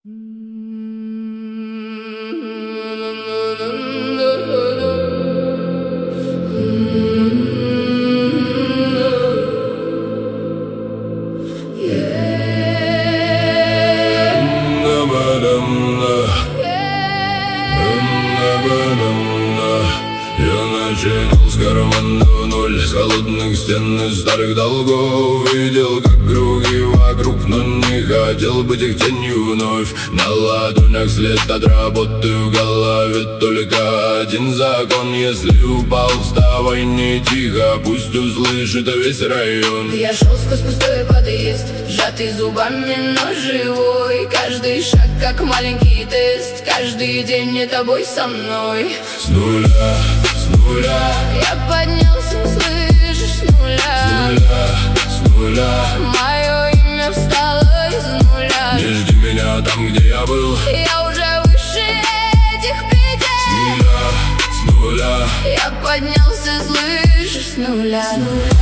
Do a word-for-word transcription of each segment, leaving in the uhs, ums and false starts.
Начинал с кармана ноль, с холодных стен и старых долгов. Видел, как круги вокруг, но не хотел быть их тенью вновь. На ладонях след от работы, в голове только один закон: если упал, вставай не тихо, пусть услышит весь район. Я шел сквозь пустой подъезд, сжатый зубами, но живой. Каждый шаг как маленький тест, каждый день не тобой со мной. С нуля, с нуля я поднялся, слышишь, с нуля, с нуля, с нуля. Мое имя встало из нуля. Не жди меня там, где я был. Я уже выше этих петель. С нуля, с нуля я поднялся, слышишь, с нуля, с нуля.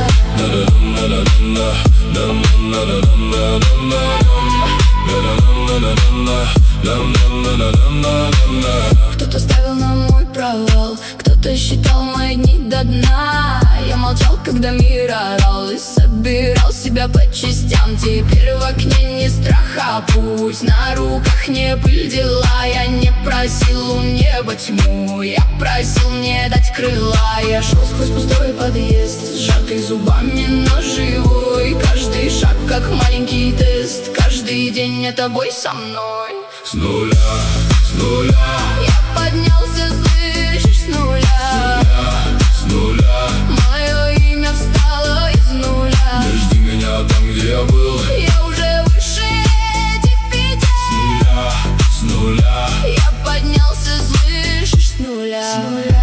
Кто-то ставил на мой провал, кто-то считал мои дни до дна. Я молчал, когда мир орал, и собирал себя по частям. Теперь в окне не страх, а путь, на руках не пыль дела. Я не просил у неба тьму, я просил мне дать крыла. Я шел сквозь пустой подъезд, сжатый зубами, но живой. Каждый шаг как маленький тест, каждый день не тобой со мной. С нуля, с нуля я поднялся, слышишь, с нуля, с нуля. Мое имя встало из нуля. Не жди меня там, где я был. Я уже выше этих петель. С нуля, с нуля я поднялся, слышишь, с нуля, с нуля.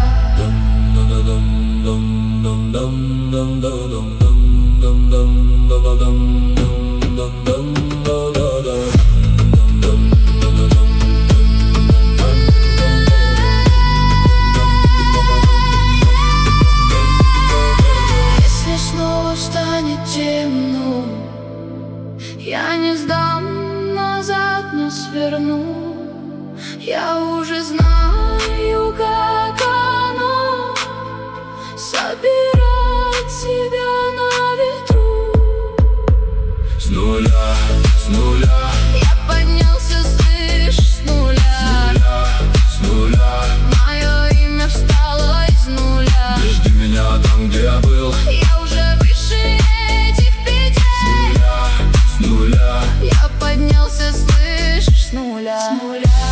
Темно, я не сдам, назад не сверну. Я уже знаю, как оно — собирать себя на ветру. С нуля, с нуля я поднялся, слышишь, с нуля, с нуля. Мое имя встало из нуля. Не жди меня там, где я был. Я уже выше этих петель. С нуля, с нуля я поднялся, слышишь, с нуля, с нуля.